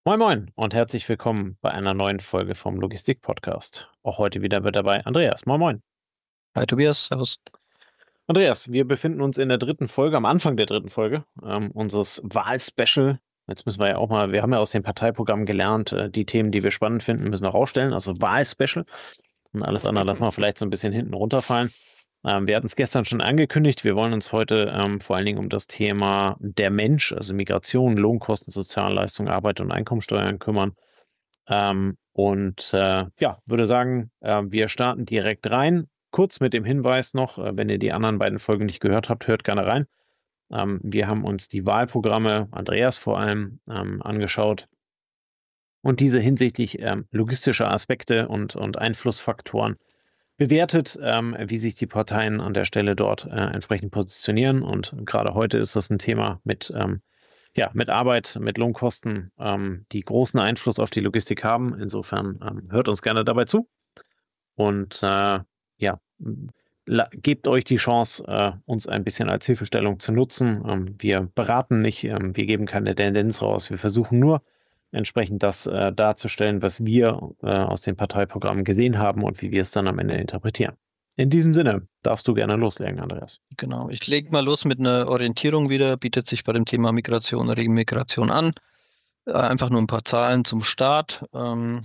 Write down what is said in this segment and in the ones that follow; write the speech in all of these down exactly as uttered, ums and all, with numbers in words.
Moin Moin und herzlich willkommen bei einer neuen Folge vom Logistik-Podcast. Auch heute wieder mit dabei Andreas. Moin Moin. Hi Tobias, servus. Andreas, wir befinden uns in der dritten Folge, am Anfang der dritten Folge ähm, unseres Wahl-Special. Jetzt müssen wir ja auch mal, wir haben ja aus dem Parteiprogramm gelernt, äh, die Themen, die wir spannend finden, müssen wir rausstellen. Also Wahl-Special und alles andere lassen wir vielleicht so ein bisschen hinten runterfallen. Ähm, wir hatten es gestern schon angekündigt, wir wollen uns heute ähm, vor allen Dingen um das Thema der Mensch, also Migration, Lohnkosten, Sozialleistung, Arbeit und Einkommensteuern kümmern. Ähm, und äh, ja, würde sagen, äh, wir starten direkt rein. Kurz mit dem Hinweis noch, äh, wenn ihr die anderen beiden Folgen nicht gehört habt, hört gerne rein. Ähm, wir haben uns die Wahlprogramme, Andreas vor allem, ähm, angeschaut und diese hinsichtlich ähm, logistischer Aspekte und, und Einflussfaktoren bewertet, ähm, wie sich die Parteien an der Stelle dort äh, entsprechend positionieren. Und gerade heute ist das ein Thema mit ähm, ja, mit Arbeit, mit Lohnkosten, ähm, die großen Einfluss auf die Logistik haben. Insofern ähm, hört uns gerne dabei zu und äh, ja, la- gebt euch die Chance, äh, uns ein bisschen als Hilfestellung zu nutzen. Ähm, wir beraten nicht, ähm, wir geben keine Tendenz raus. Wir versuchen nur entsprechend das äh, darzustellen, was wir äh, aus den Parteiprogrammen gesehen haben und wie wir es dann am Ende interpretieren. In diesem Sinne darfst du gerne loslegen, Andreas. Genau, ich lege mal los mit einer Orientierung wieder, bietet sich bei dem Thema Migration, Remigration an. Äh, einfach nur ein paar Zahlen zum Start. Ähm,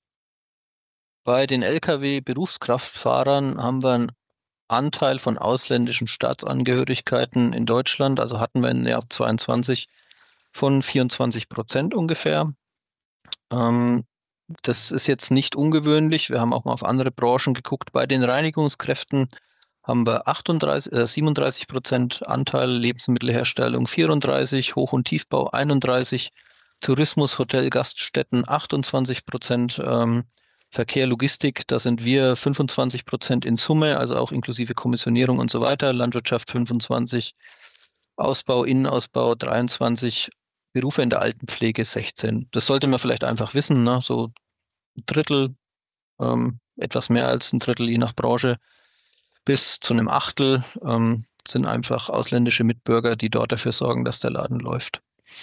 bei den L K W-Berufskraftfahrern haben wir einen Anteil von ausländischen Staatsangehörigkeiten in Deutschland, also hatten wir im Jahr zweiundzwanzig von vierundzwanzig Prozent ungefähr. Ähm, Das ist jetzt nicht ungewöhnlich. Wir haben auch mal auf andere Branchen geguckt. Bei den Reinigungskräften haben wir achtunddreißig, äh, siebenunddreißig Prozent Anteil, Lebensmittelherstellung vierunddreißig, Hoch- und Tiefbau einunddreißig, Tourismus, Hotel, Gaststätten achtundzwanzig Prozent, ähm, Verkehr, Logistik, da sind wir fünfundzwanzig Prozent in Summe, also auch inklusive Kommissionierung und so weiter, Landwirtschaft fünfundzwanzig, Ausbau, Innenausbau dreiundzwanzig, Berufe in der Altenpflege sechzehn. Das sollte man vielleicht einfach wissen, ne? So ein Drittel, ähm, etwas mehr als ein Drittel, je nach Branche, bis zu einem Achtel ähm, sind einfach ausländische Mitbürger, die dort dafür sorgen, dass der Laden läuft.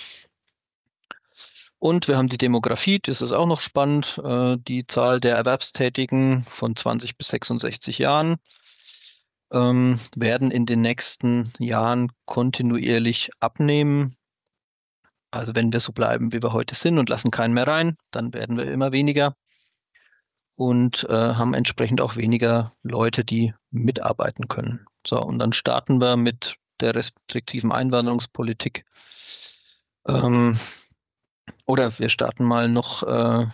Und wir haben die Demografie, das ist auch noch spannend, äh, die Zahl der Erwerbstätigen von zwanzig bis sechsundsechzig Jahren ähm, werden in den nächsten Jahren kontinuierlich abnehmen. Also wenn wir so bleiben, wie wir heute sind und lassen keinen mehr rein, dann werden wir immer weniger und äh, haben entsprechend auch weniger Leute, die mitarbeiten können. So, und dann starten wir mit der restriktiven Einwanderungspolitik. Ähm, oder wir starten mal noch äh,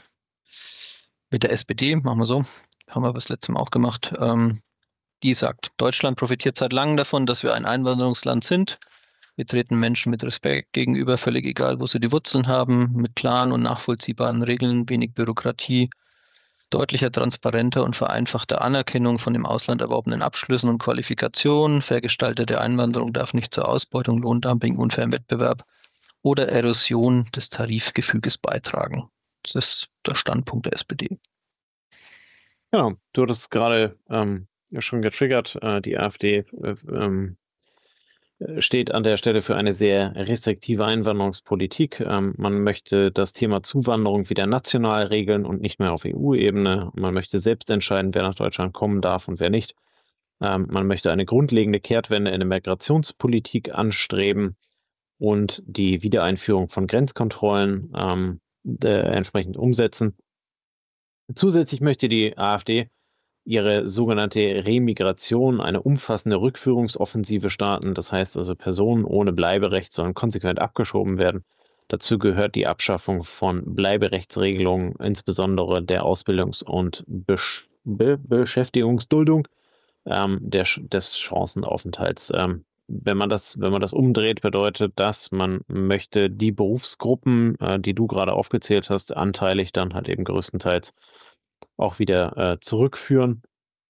mit der S P D, machen wir so, haben wir das letzte Mal auch gemacht. Ähm, die sagt, Deutschland profitiert seit langem davon, dass wir ein Einwanderungsland sind. Wir treten Menschen mit Respekt gegenüber, völlig egal, wo sie die Wurzeln haben, mit klaren und nachvollziehbaren Regeln, wenig Bürokratie, deutlicher, transparenter und vereinfachter Anerkennung von im Ausland erworbenen Abschlüssen und Qualifikationen. Vergestaltete Einwanderung darf nicht zur Ausbeutung, Lohndumping, unfairem Wettbewerb oder Erosion des Tarifgefüges beitragen. Das ist der Standpunkt der S P D. Genau, du hattest es gerade ähm, ja schon getriggert. Äh, die AfD äh, ähm, steht an der Stelle für eine sehr restriktive Einwanderungspolitik. Ähm, man möchte das Thema Zuwanderung wieder national regeln und nicht mehr auf E U-Ebene. Man möchte selbst entscheiden, wer nach Deutschland kommen darf und wer nicht. Ähm, man möchte eine grundlegende Kehrtwende in der Migrationspolitik anstreben und die Wiedereinführung von Grenzkontrollen ähm, äh, entsprechend umsetzen. Zusätzlich möchte die AfD ihre sogenannte Remigration, eine umfassende Rückführungsoffensive starten. Das heißt also, Personen ohne Bleiberecht sollen konsequent abgeschoben werden. Dazu gehört die Abschaffung von Bleiberechtsregelungen, insbesondere der Ausbildungs- und Besch Be Beschäftigungsduldung, ähm, der, des Chancenaufenthalts. Ähm, wenn man das, wenn man das umdreht, bedeutet das, man möchte die Berufsgruppen, äh, die du gerade aufgezählt hast, anteilig dann halt eben größtenteils auch wieder äh, zurückführen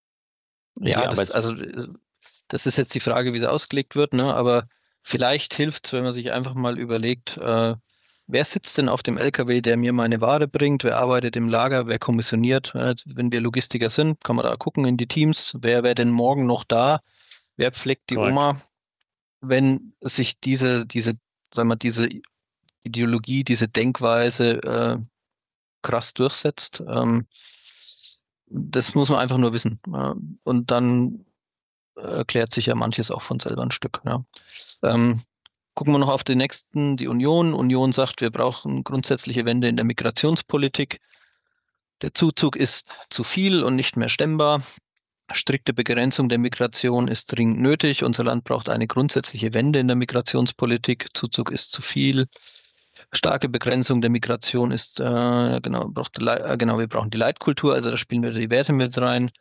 in die Ja, das, Arbeits... also, äh, das ist jetzt die Frage, wie sie ausgelegt wird, ne? Aber vielleicht hilft es, wenn man sich einfach mal überlegt, äh, wer sitzt denn auf dem L K W, der mir meine Ware bringt? Wer arbeitet im Lager? Wer kommissioniert? Äh, Wenn wir Logistiker sind, kann man da gucken in die Teams. Wer wäre denn morgen noch da? Wer pflegt die Korrekt. Oma? Wenn sich diese, diese, sagen wir, diese Ideologie, diese Denkweise äh, krass durchsetzt. Ähm, das muss man einfach nur wissen. Äh, und dann erklärt sich ja manches auch von selber ein Stück. Ja. Ähm, gucken wir noch auf den nächsten, die Union. Union sagt, wir brauchen grundsätzliche Wende in der Migrationspolitik. Der Zuzug ist zu viel und nicht mehr stemmbar. Strikte Begrenzung der Migration ist dringend nötig. Unser Land braucht eine grundsätzliche Wende in der Migrationspolitik. Zuzug ist zu viel. Starke Begrenzung der Migration ist, äh, genau, braucht, äh, genau, wir brauchen die Leitkultur, also da spielen wir die Werte mit rein.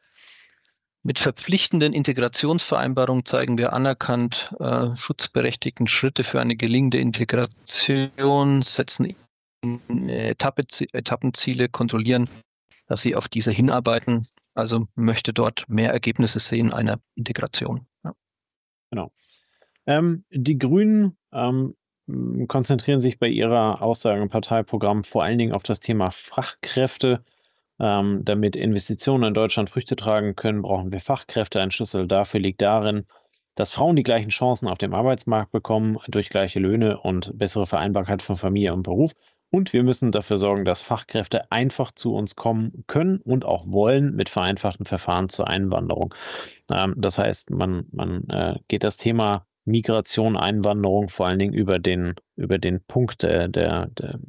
Mit verpflichtenden Integrationsvereinbarungen zeigen wir anerkannt äh, schutzberechtigten Schritte für eine gelingende Integration, setzen Etappe, Etappenziele, kontrollieren, dass sie auf diese hinarbeiten. Also möchte dort mehr Ergebnisse sehen einer Integration. Ja. Genau. Ähm, die Grünen ähm, konzentrieren sich bei ihrer Aussage im Parteiprogramm vor allen Dingen auf das Thema Fachkräfte. Ähm, damit Investitionen in Deutschland Früchte tragen können, brauchen wir Fachkräfte. Ein Schlüssel dafür liegt darin, dass Frauen die gleichen Chancen auf dem Arbeitsmarkt bekommen durch gleiche Löhne und bessere Vereinbarkeit von Familie und Beruf. Und wir müssen dafür sorgen, dass Fachkräfte einfach zu uns kommen können und auch wollen mit vereinfachten Verfahren zur Einwanderung. Ähm, das heißt, man, man äh, geht das Thema Migration, Einwanderung vor allen Dingen über den, über den Punkt der, der, der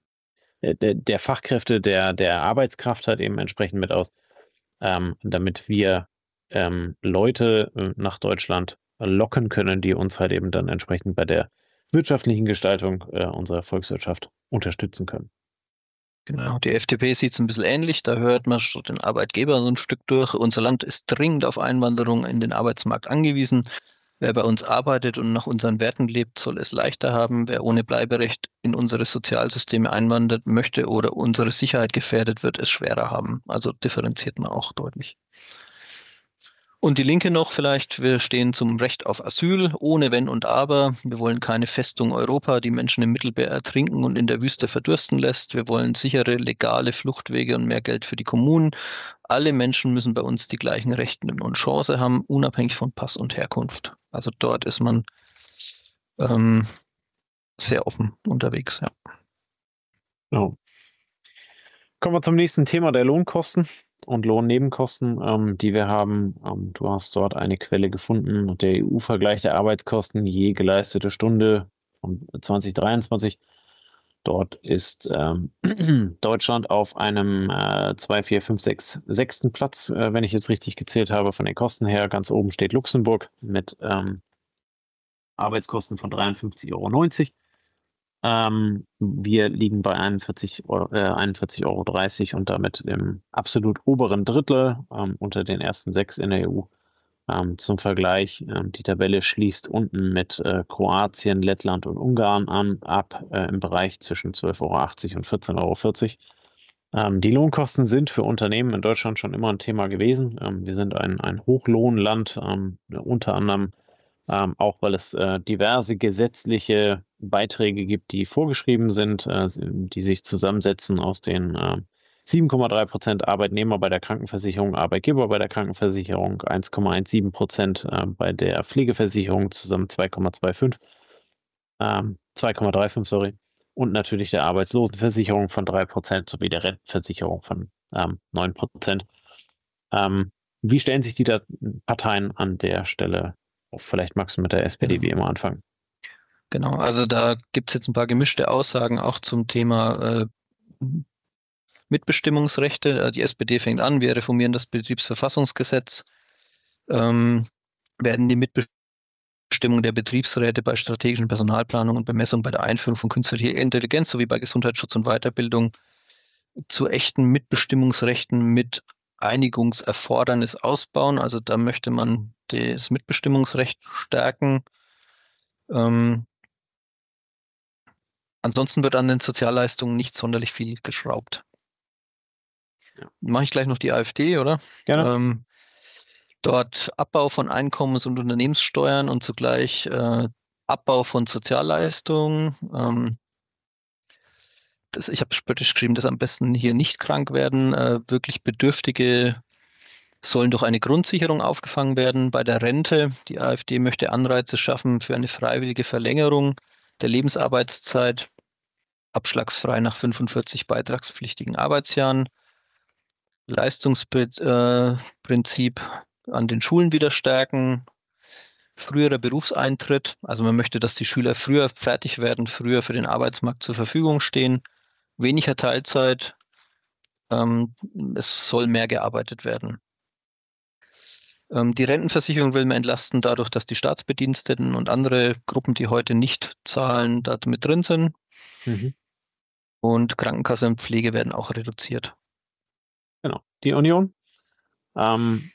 der, der Fachkräfte, der, der Arbeitskraft halt eben entsprechend mit aus, ähm, damit wir ähm, Leute äh, nach Deutschland locken können, die uns halt eben dann entsprechend bei der wirtschaftlichen Gestaltung äh, unserer Volkswirtschaft unterstützen können. Genau, die F D P sieht es ein bisschen ähnlich. Da hört man schon den Arbeitgeber so ein Stück durch. Unser Land ist dringend auf Einwanderung in den Arbeitsmarkt angewiesen. Wer bei uns arbeitet und nach unseren Werten lebt, soll es leichter haben. Wer ohne Bleiberecht in unsere Sozialsysteme einwandert möchte oder unsere Sicherheit gefährdet, wird es schwerer haben. Also differenziert man auch deutlich. Und die Linke noch vielleicht, wir stehen zum Recht auf Asyl, ohne Wenn und Aber. Wir wollen keine Festung Europa, die Menschen im Mittelmeer ertrinken und in der Wüste verdursten lässt. Wir wollen sichere, legale Fluchtwege und mehr Geld für die Kommunen. Alle Menschen müssen bei uns die gleichen Rechte und Chancen haben, unabhängig von Pass und Herkunft. Also dort ist man ähm, sehr offen unterwegs. Ja. Genau. Kommen wir zum nächsten Thema der Lohnkosten und Lohnnebenkosten, ähm, die wir haben. Ähm, du hast dort eine Quelle gefunden, der E U-Vergleich der Arbeitskosten je geleistete Stunde von zwanzig dreiundzwanzig. Dort ist ähm, Deutschland auf einem äh, zwei, vier, fünf, sechs, sechsten Platz, äh, wenn ich jetzt richtig gezählt habe, von den Kosten her. Ganz oben steht Luxemburg mit ähm, Arbeitskosten von dreiundfünfzig Euro neunzig. Ähm, wir liegen bei einundvierzig Euro, äh, einundvierzig Euro dreißig und damit im absolut oberen Drittel ähm, unter den ersten sechs in der E U. Ähm, zum Vergleich, ähm, die Tabelle schließt unten mit äh, Kroatien, Lettland und Ungarn an, ab äh, im Bereich zwischen zwölf Euro achtzig und vierzehn Euro vierzig. Ähm, die Lohnkosten sind für Unternehmen in Deutschland schon immer ein Thema gewesen. Ähm, wir sind ein, ein Hochlohnland, ähm, unter anderem ähm, auch weil es äh, diverse gesetzliche Beiträge gibt, die vorgeschrieben sind, äh, die sich zusammensetzen aus den äh, sieben Komma drei Prozent Arbeitnehmer bei der Krankenversicherung, Arbeitgeber bei der Krankenversicherung, eins Komma siebzehn Prozent äh, bei der Pflegeversicherung, zusammen zwei Komma fünfundzwanzig, ähm, zwei Komma fünfunddreißig, sorry, und natürlich der Arbeitslosenversicherung von drei Prozent sowie der Rentenversicherung von ähm, neun Prozent. Ähm, wie stellen sich die da Parteien an der Stelle auf? Vielleicht magst du mit der S P D Genau. wie immer anfangen. Genau, also da gibt es jetzt ein paar gemischte Aussagen auch zum Thema äh, Mitbestimmungsrechte. Die S P D fängt an, wir reformieren das Betriebsverfassungsgesetz, ähm, werden die Mitbestimmung der Betriebsräte bei strategischen Personalplanung und Bemessung bei der Einführung von künstlicher Intelligenz sowie bei Gesundheitsschutz und Weiterbildung zu echten Mitbestimmungsrechten mit Einigungserfordernis ausbauen. Also da möchte man das Mitbestimmungsrecht stärken. Ähm, ansonsten wird an den Sozialleistungen nicht sonderlich viel geschraubt. Ja. Mache ich gleich noch die AfD, oder? Gerne. Ähm, dort Abbau von Einkommens- und Unternehmenssteuern und zugleich äh, Abbau von Sozialleistungen. Ähm, das, ich habe spöttisch geschrieben, dass am besten hier nicht krank werden. Äh, wirklich Bedürftige sollen durch eine Grundsicherung aufgefangen werden. Bei der Rente, die AfD möchte Anreize schaffen für eine freiwillige Verlängerung der Lebensarbeitszeit. abschlagsfrei nach fünfundvierzig beitragspflichtigen Arbeitsjahren. Leistungsprinzip an den Schulen wieder stärken. Früherer Berufseintritt, also man möchte, dass die Schüler früher fertig werden, früher für den Arbeitsmarkt zur Verfügung stehen. Weniger Teilzeit, ähm, es soll mehr gearbeitet werden. Ähm, die Rentenversicherung will man entlasten dadurch, dass die Staatsbediensteten und andere Gruppen, die heute nicht zahlen, da mit drin sind. Mhm. Und Krankenkasse und Pflege werden auch reduziert. Genau. Die Union ähm,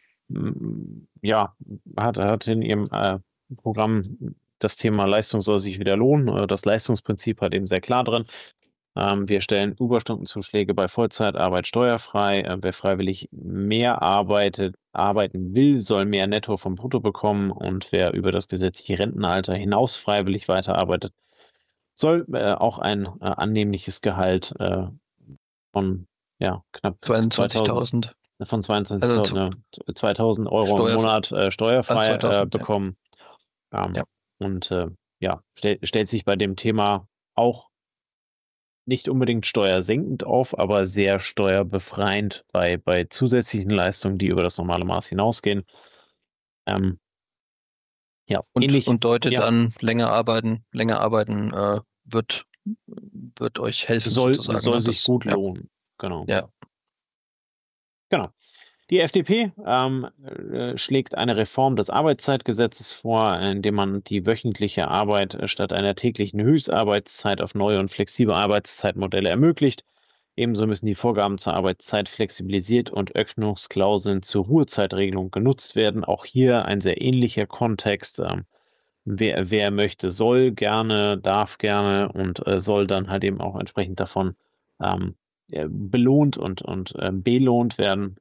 ja, hat, hat in ihrem äh, Programm das Thema Leistung soll sich wieder lohnen. Das Leistungsprinzip hat eben sehr klar drin. Ähm, wir stellen Überstundenzuschläge bei Vollzeitarbeit steuerfrei. Äh, wer freiwillig mehr arbeitet, arbeiten will, soll mehr Netto vom Brutto bekommen. Und wer über das gesetzliche Rentenalter hinaus freiwillig weiterarbeitet, soll äh, auch ein äh, annehmliches Gehalt äh, von ja, knapp zweitausend, zweiundzwanzigtausend. von Also zweiundzwanzigtausend, ne, zweitausend Euro im Steuer, Monat äh, also steuerfrei äh, zweitausend, ja. bekommen. Ähm, Ja. Und äh, ja, stell, stellt sich bei dem Thema auch nicht unbedingt steuersenkend auf, aber sehr steuerbefreiend bei, bei zusätzlichen Leistungen, die über das normale Maß hinausgehen. Ähm, ja, Und, ähnlich, und deutet ja, an, länger arbeiten, länger arbeiten äh, wird, wird euch helfen soll, sozusagen. soll Ne? sich Das, gut ja, lohnen. Genau. ja. Genau. Die F D P ähm, äh, schlägt eine Reform des Arbeitszeitgesetzes vor, indem man die wöchentliche Arbeit äh, statt einer täglichen Höchstarbeitszeit auf neue und flexible Arbeitszeitmodelle ermöglicht. Ebenso müssen die Vorgaben zur Arbeitszeit flexibilisiert und Öffnungsklauseln zur Ruhezeitregelung genutzt werden. Auch hier ein sehr ähnlicher Kontext. Ähm, wer, wer möchte, soll gerne, darf gerne und äh, soll dann halt eben auch entsprechend davon ähm, äh, belohnt und, und äh, belohnt werden.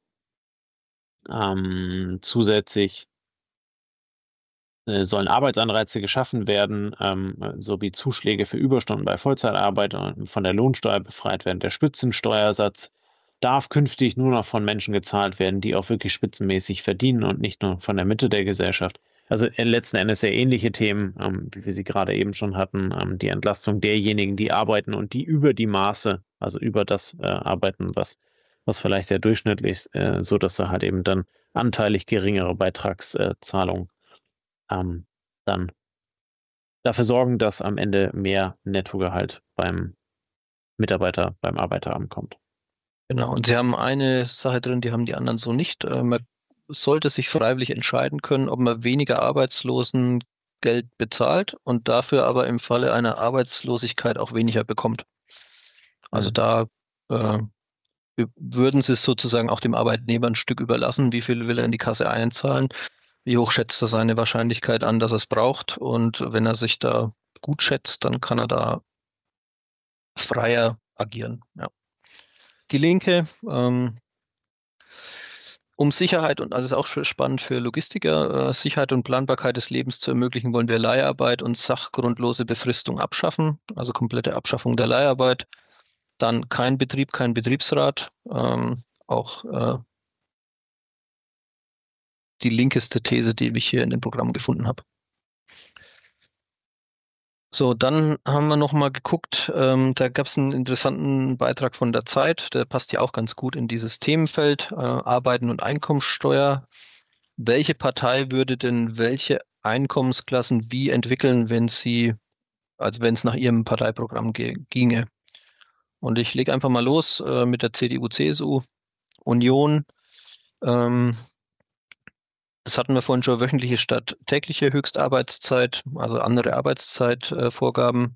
Ähm, zusätzlich äh, sollen Arbeitsanreize geschaffen werden, ähm, sowie Zuschläge für Überstunden bei Vollzeitarbeit äh, von der Lohnsteuer befreit werden. Der Spitzensteuersatz darf künftig nur noch von Menschen gezahlt werden, die auch wirklich spitzenmäßig verdienen und nicht nur von der Mitte der Gesellschaft. Also äh, letzten Endes sehr ähnliche Themen, ähm, wie wir sie gerade eben schon hatten. Ähm, die Entlastung derjenigen, die arbeiten und die über die Maße, also über das äh, arbeiten, was, was vielleicht der Durchschnitt ist, äh, so dass da halt eben dann anteilig geringere Beitragszahlungen ähm, dann dafür sorgen, dass am Ende mehr Nettogehalt beim Mitarbeiter, beim Arbeiter ankommt. Genau. Und sie haben eine Sache drin, die haben die anderen so nicht. Äh, man sollte sich freiwillig entscheiden können, ob man weniger Arbeitslosengeld bezahlt und dafür aber im Falle einer Arbeitslosigkeit auch weniger bekommt. Also Mhm. da äh, würden sie es sozusagen auch dem Arbeitnehmer ein Stück überlassen, wie viel will er in die Kasse einzahlen, wie hoch schätzt er seine Wahrscheinlichkeit an, dass er es braucht. Und wenn er sich da gut schätzt, dann kann er da freier agieren. Ja. Die Linke, ähm, um Sicherheit und alles auch spannend für Logistiker, äh, Sicherheit und Planbarkeit des Lebens zu ermöglichen, wollen wir Leiharbeit und sachgrundlose Befristung abschaffen, also komplette Abschaffung der Leiharbeit. Dann kein Betrieb, kein Betriebsrat, ähm, auch äh, die linkeste These, die ich hier in dem Programm gefunden habe. So, dann haben wir noch mal geguckt, ähm, da gab es einen interessanten Beitrag von der Zeit, der passt ja auch ganz gut in dieses Themenfeld, äh, Arbeiten und Einkommensteuer. Welche Partei würde denn welche Einkommensklassen wie entwickeln, wenn sie, also wenn es nach ihrem Parteiprogramm ginge? Und ich lege einfach mal los äh, mit der C D U, C S U, Union. Ähm, Das hatten wir vorhin schon, wöchentliche statt tägliche Höchstarbeitszeit, also andere Arbeitszeitvorgaben.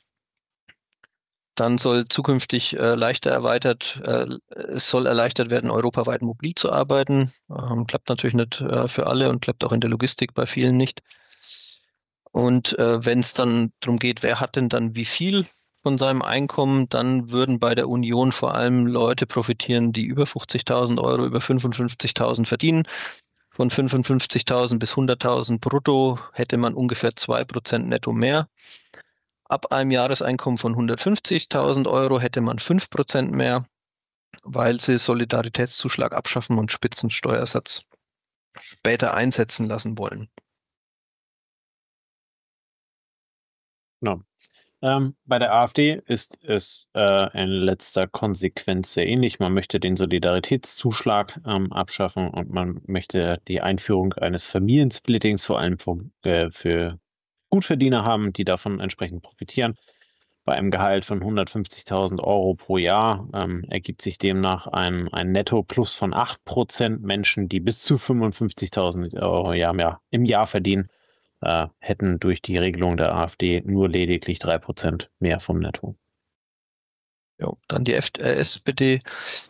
Dann soll zukünftig äh, leichter erweitert, äh, es soll erleichtert werden, europaweit mobil zu arbeiten. Ähm, klappt natürlich nicht äh, für alle und klappt auch in der Logistik bei vielen nicht. Und äh, wenn es dann darum geht, wer hat denn dann wie viel von seinem Einkommen, dann würden bei der Union vor allem Leute profitieren, die über fünfzigtausend Euro, über fünfundfünfzigtausend verdienen. Von fünfundfünfzigtausend bis hunderttausend brutto hätte man ungefähr zwei Prozent netto mehr. Ab einem Jahreseinkommen von hundertfünfzigtausend Euro hätte man fünf Prozent mehr, weil sie Solidaritätszuschlag abschaffen und Spitzensteuersatz später einsetzen lassen wollen. Genau. Ähm, bei der AfD ist es äh, in letzter Konsequenz sehr ähnlich. Man möchte den Solidaritätszuschlag ähm, abschaffen und man möchte die Einführung eines Familiensplittings vor allem für, äh, für Gutverdiener haben, die davon entsprechend profitieren. Bei einem Gehalt von hundertfünfzigtausend Euro pro Jahr ähm, ergibt sich demnach ein, ein Netto-Plus von acht Prozent. Menschen, die bis zu fünfundfünfzigtausend Euro ja, ja, im Jahr verdienen, äh, hätten durch die Regelung der AfD nur lediglich drei Prozent mehr vom Netto. Ja, dann die F äh, S P D.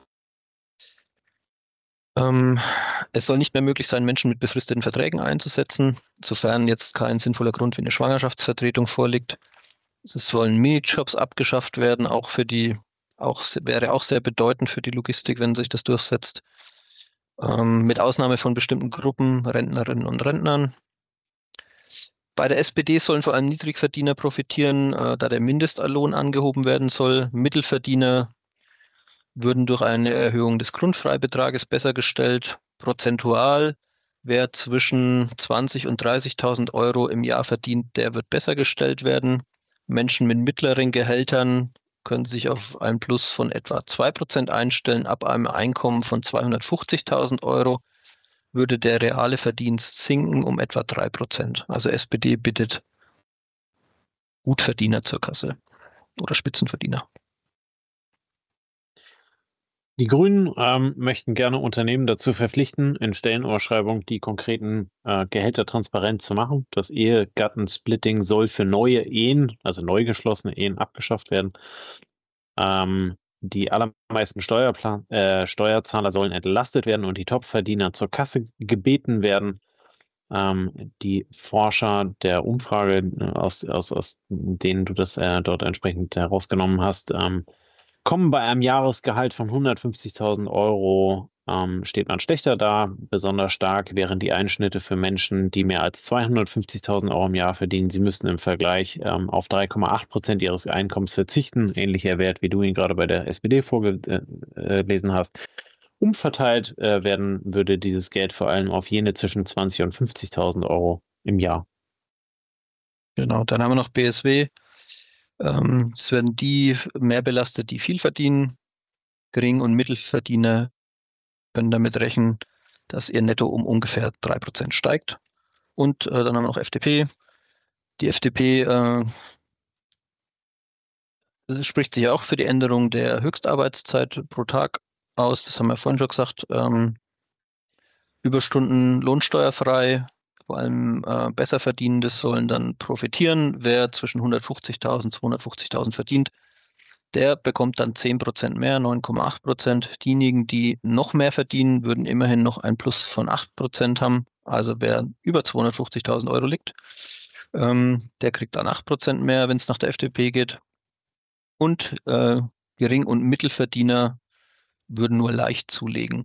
Ähm, es soll nicht mehr möglich sein, Menschen mit befristeten Verträgen einzusetzen, sofern jetzt kein sinnvoller Grund wie eine Schwangerschaftsvertretung vorliegt. Es sollen Minijobs abgeschafft werden, auch für die, auch wäre auch sehr bedeutend für die Logistik, wenn sich das durchsetzt. Ähm, mit Ausnahme von bestimmten Gruppen, Rentnerinnen und Rentnern. Bei der S P D sollen vor allem Niedrigverdiener profitieren, äh, da der Mindestlohn angehoben werden soll. Mittelverdiener würden durch eine Erhöhung des Grundfreibetrages besser gestellt. Prozentual, wer zwischen zwanzig und dreißigtausend Euro im Jahr verdient, der wird besser gestellt werden. Menschen mit mittleren Gehältern können sich auf ein Plus von etwa zwei Prozent einstellen. Ab einem Einkommen von zweihundertfünfzigtausend Euro würde der reale Verdienst sinken um etwa drei Prozent. Also S P D bittet Gutverdiener zur Kasse oder Spitzenverdiener. Die Grünen ähm, möchten gerne Unternehmen dazu verpflichten, in Stellenausschreibungen die konkreten äh, Gehälter transparent zu machen. Das Ehegattensplitting soll für neue Ehen, also neu geschlossene Ehen, abgeschafft werden. Ähm, die allermeisten Steuerplan äh, Steuerzahler sollen entlastet werden und die Topverdiener zur Kasse gebeten werden. Ähm, die Forscher der Umfrage, äh, aus, aus, aus denen du das äh, dort entsprechend herausgenommen hast, ähm, kommen bei einem Jahresgehalt von hundertfünfzigtausend Euro, ähm, steht man schlechter da. Besonders stark wären die Einschnitte für Menschen, die mehr als zweihundertfünfzigtausend Euro im Jahr verdienen. Sie müssten im Vergleich ähm, auf drei Komma acht Prozent ihres Einkommens verzichten. Ähnlicher Wert, wie du ihn gerade bei der S P D vorgelesen hast. Umverteilt äh, werden würde dieses Geld vor allem auf jene zwischen zwanzig und fünfzigtausend Euro im Jahr. Genau, dann haben wir noch B S W. Ähm, es werden die mehr belastet, die viel verdienen. Gering- und Mittelverdiener können damit rechnen, dass ihr Netto um ungefähr drei Prozent steigt. Und äh, dann haben wir noch F D P. Die F D P äh, spricht sich auch für die Änderung der Höchstarbeitszeit pro Tag aus. Das haben wir vorhin schon gesagt. Ähm, Überstunden lohnsteuerfrei. Vor allem äh, Besserverdienende sollen dann profitieren. Wer zwischen hundertfünfzigtausend und zweihundertfünfzigtausend verdient, der bekommt dann zehn Prozent mehr, neun Komma acht Prozent. Diejenigen, die noch mehr verdienen, würden immerhin noch ein Plus von acht Prozent haben. Also wer über zweihundertfünfzigtausend Euro liegt, ähm, der kriegt dann acht Prozent mehr, wenn es nach der F D P geht. Und äh, Gering- und Mittelverdiener würden nur leicht zulegen.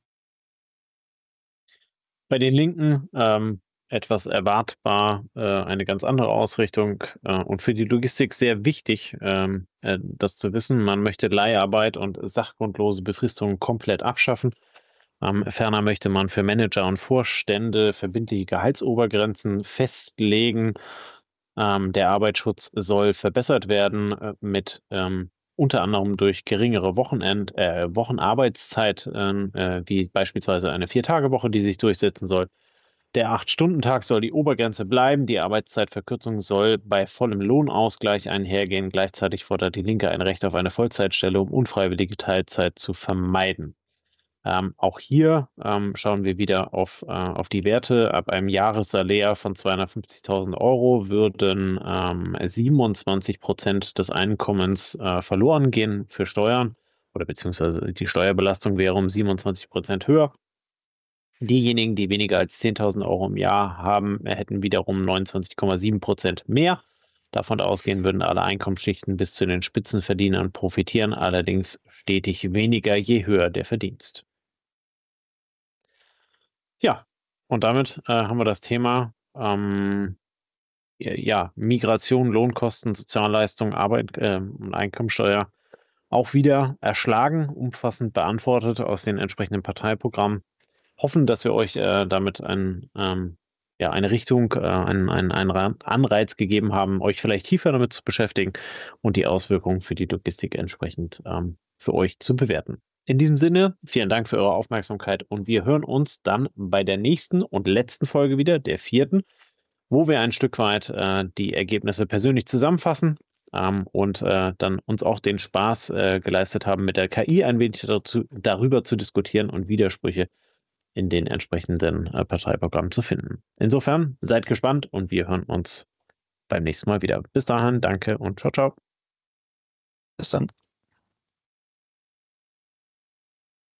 Bei den Linken ähm, etwas erwartbar, äh, eine ganz andere Ausrichtung äh, und für die Logistik sehr wichtig, ähm, äh, das zu wissen. Man möchte Leiharbeit und sachgrundlose Befristungen komplett abschaffen. Ähm, ferner möchte man für Manager und Vorstände verbindliche Gehaltsobergrenzen festlegen. Ähm, der Arbeitsschutz soll verbessert werden äh, mit ähm, unter anderem durch geringere Wochenend, äh, Wochenarbeitszeit, ähm, äh, wie beispielsweise eine Vier-Tage-Woche, die sich durchsetzen soll. Der Acht-Stunden-Tag soll die Obergrenze bleiben. Die Arbeitszeitverkürzung soll bei vollem Lohnausgleich einhergehen. Gleichzeitig fordert die Linke ein Recht auf eine Vollzeitstelle, um unfreiwillige Teilzeit zu vermeiden. Ähm, auch hier ähm, schauen wir wieder auf, äh, auf die Werte. Ab einem Jahressalär von zweihundertfünfzigtausend Euro würden ähm, siebenundzwanzig Prozent des Einkommens äh, verloren gehen für Steuern oder beziehungsweise die Steuerbelastung wäre um siebenundzwanzig Prozent höher. Diejenigen, die weniger als zehntausend Euro im Jahr haben, hätten wiederum neunundzwanzig Komma sieben Prozent mehr. Davon ausgehen würden alle Einkommensschichten bis zu den Spitzenverdienern profitieren, allerdings stetig weniger, je höher der Verdienst. Ja, und damit äh, haben wir das Thema ähm, ja, Migration, Lohnkosten, Sozialleistungen, Arbeit äh, und Einkommensteuer auch wieder erschlagen, umfassend beantwortet aus den entsprechenden Parteiprogrammen. Hoffen, dass wir euch äh, damit ein, ähm, ja, eine Richtung, äh, einen, einen, einen Anreiz gegeben haben, euch vielleicht tiefer damit zu beschäftigen und die Auswirkungen für die Logistik entsprechend ähm, für euch zu bewerten. In diesem Sinne, vielen Dank für eure Aufmerksamkeit und wir hören uns dann bei der nächsten und letzten Folge wieder, der vierten, wo wir ein Stück weit äh, die Ergebnisse persönlich zusammenfassen ähm, und äh, dann uns auch den Spaß äh, geleistet haben, mit der K I ein wenig dazu, darüber zu diskutieren und Widersprüche in den entsprechenden äh, Parteiprogrammen zu finden. Insofern seid gespannt und wir hören uns beim nächsten Mal wieder. Bis dahin, danke und ciao, ciao. Bis dann.